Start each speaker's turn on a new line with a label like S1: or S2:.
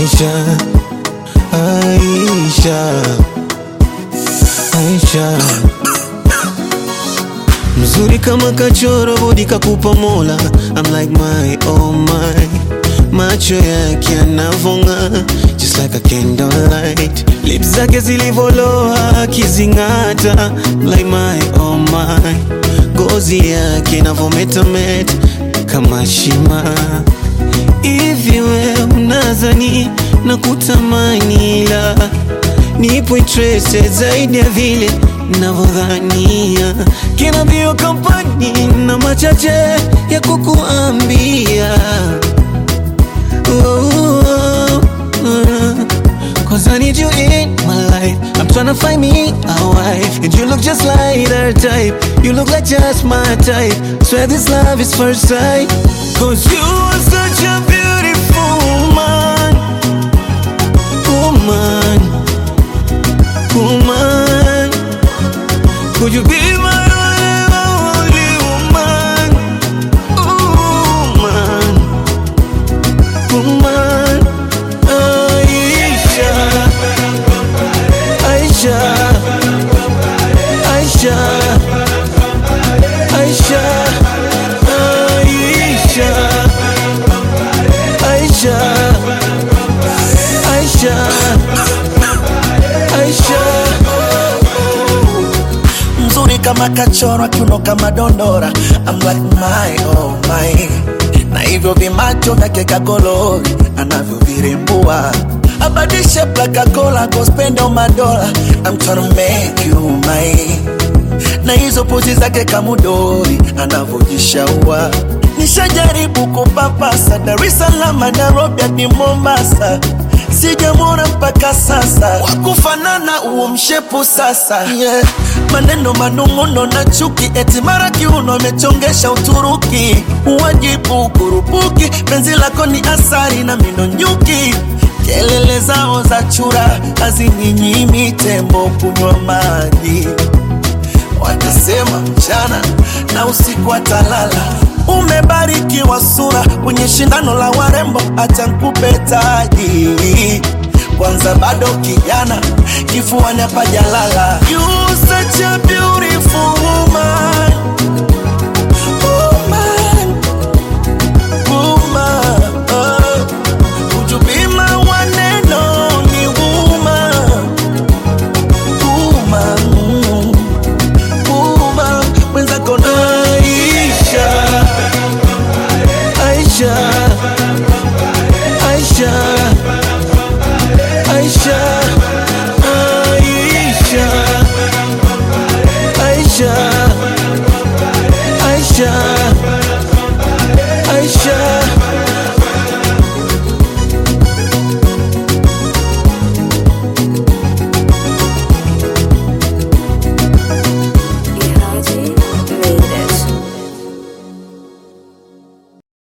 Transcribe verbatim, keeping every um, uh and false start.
S1: Aisha, Aisha, Aisha. Mzuri kama kachoro, bodi kakupa Mola. I'm like my, oh my. Macho yake yanavonga, just like a candlelight. Lips zake zilivoloa kizingata, like my, oh my. Gozi yake inavometameta kama shima. Hivi we unazani na kutamani, la nipo interested zaidi ya vile navodhania. Can I be your company na machache ya kukuambia? Oh, oh, oh. Cause I need you in my life. I'm tryna find me a wife, and you look just like her type. You look like just my type. Swear this love is first sight. Cause you are such a beautiful woman. Woman, woman. Could you be my only woman? Woman, woman. Aisha, Aisha, Aisha, Aisha, Aisha, Aisha, Aisha, Aisha.
S2: Mzuri kama kachoro, kiuno kama dondora. I'm like my, oh my. Na hivyo vimacho vyake kakolori anavyovirembua. Abadishe plaka kola, go spend all my dollar. I'm tryna make you mine. Na hizo pozi zake kamudori anavyojishaua. Nishajaribu kupapasa Dar es Salaam, Nairobi hadi Mombasa. Sijamwona mpaka sasa wakufanana uo mshepu sasa, yeah. Maneno manunguno na chuki, eti mara kiuno amechongesha Uturuki. Uwajibu kurupuki, penzi lako ni asari na mino nyuki. Kelele zao za chura hazininyimi tembo kunywa maji. Watasema mchana na usiku atalala. Umebarikiwa sura kwenye shindano la warembo, acha nikupe taji. Kwanza bado kijana, kifuani hapajalala. You such a beautiful woman.